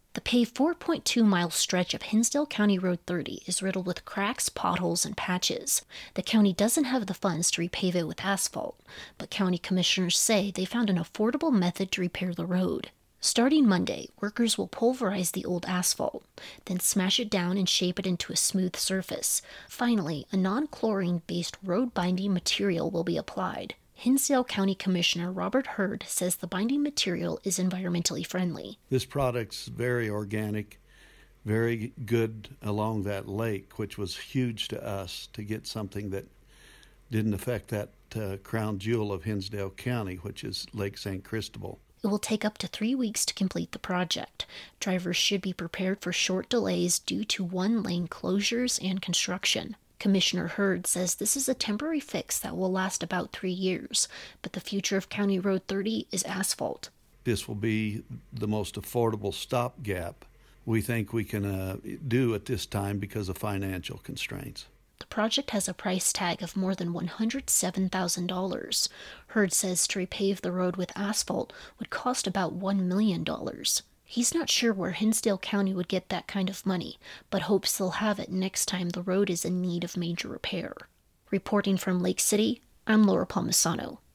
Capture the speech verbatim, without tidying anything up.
The paved four point two mile stretch of Hinsdale County Road thirty is riddled with cracks, potholes, and patches. The county doesn't have the funds to repave it with asphalt, but county commissioners say they found an affordable method to repair the road. Starting Monday, workers will pulverize the old asphalt, then smash it down and shape it into a smooth surface. Finally, a non-chlorine-based road-binding material will be applied. Hinsdale County Commissioner Robert Hurd says the binding material is environmentally friendly. This product's very organic, very good along that lake, which was huge to us to get something that didn't affect that uh, crown jewel of Hinsdale County, which is Lake Saint Cristobal. It will take up to three weeks to complete the project. Drivers should be prepared for short delays due to one-lane closures and construction. Commissioner Hurd says this is a temporary fix that will last about three years, but the future of County Road thirty is asphalt. This will be the most affordable stopgap we think we can uh, do at this time because of financial constraints. The project has a price tag of more than one hundred seven thousand dollars. Hurd says to repave the road with asphalt would cost about one million dollars. He's not sure where Hinsdale County would get that kind of money, but hopes they'll have it next time the road is in need of major repair. Reporting from Lake City, I'm Laura Palmisano.